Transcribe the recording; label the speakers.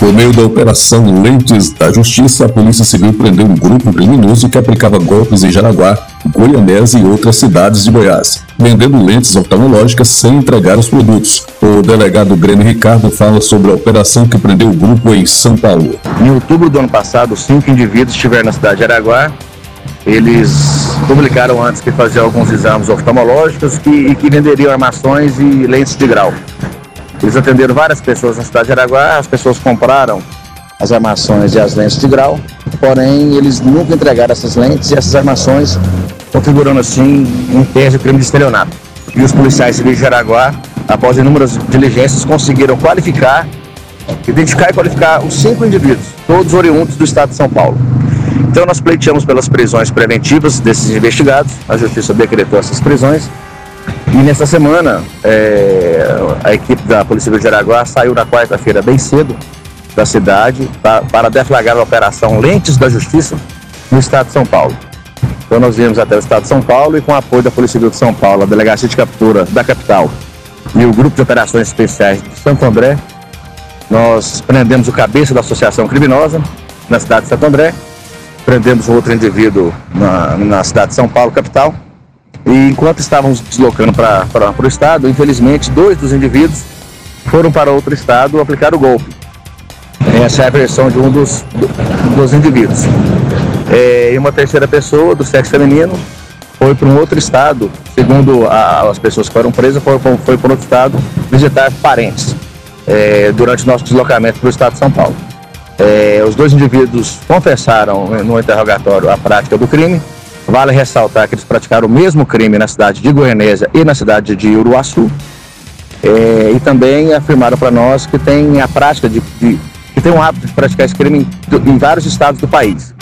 Speaker 1: Por meio da Operação Lentes da Justiça, a Polícia Civil prendeu um grupo criminoso que aplicava golpes em Jaraguá, Goianésia e outras cidades de Goiás, vendendo lentes oftalmológicas sem entregar os produtos. O delegado Grêmio Ricardo fala sobre a operação que prendeu o grupo em São Paulo.
Speaker 2: Em outubro do ano passado, 5 indivíduos estiveram na cidade de Jaraguá. Eles publicaram antes que faziam alguns exames oftalmológicos e que venderiam armações e lentes de grau. Eles atenderam várias pessoas na cidade de Jaraguá, as pessoas compraram as armações e as lentes de grau, porém eles nunca entregaram essas lentes e essas armações, configurando assim um tese de crime de estelionato. E os policiais civis de Jaraguá, após inúmeras diligências, conseguiram identificar e qualificar os 5 indivíduos, todos oriundos do estado de São Paulo. Então nós pleiteamos pelas prisões preventivas desses investigados, a Justiça decretou essas prisões. E nesta semana, a equipe da Polícia Civil de Jaraguá saiu na quarta-feira bem cedo da cidade para deflagrar a Operação Lentes da Justiça no estado de São Paulo. Então nós viemos até o estado de São Paulo e com o apoio da Polícia Civil de São Paulo, a Delegacia de Captura da capital e o Grupo de Operações Especiais de Santo André, nós prendemos o cabeça da associação criminosa na cidade de Santo André, prendemos um outro indivíduo na cidade de São Paulo, capital. E enquanto estávamos deslocando para o estado, infelizmente, 2 dos indivíduos foram para outro estado aplicar o golpe. Essa é a versão de um dos indivíduos. E uma terceira pessoa, do sexo feminino, foi para um outro estado, segundo as pessoas que foram presas, foi para outro estado visitar parentes, durante o nosso deslocamento para o estado de São Paulo. Os 2 indivíduos confessaram no interrogatório a prática do crime. Vale ressaltar que eles praticaram o mesmo crime na cidade de Goianésia e na cidade de Uruaçu. E também afirmaram para nós que tem a prática que tem um hábito de praticar esse crime em vários estados do país.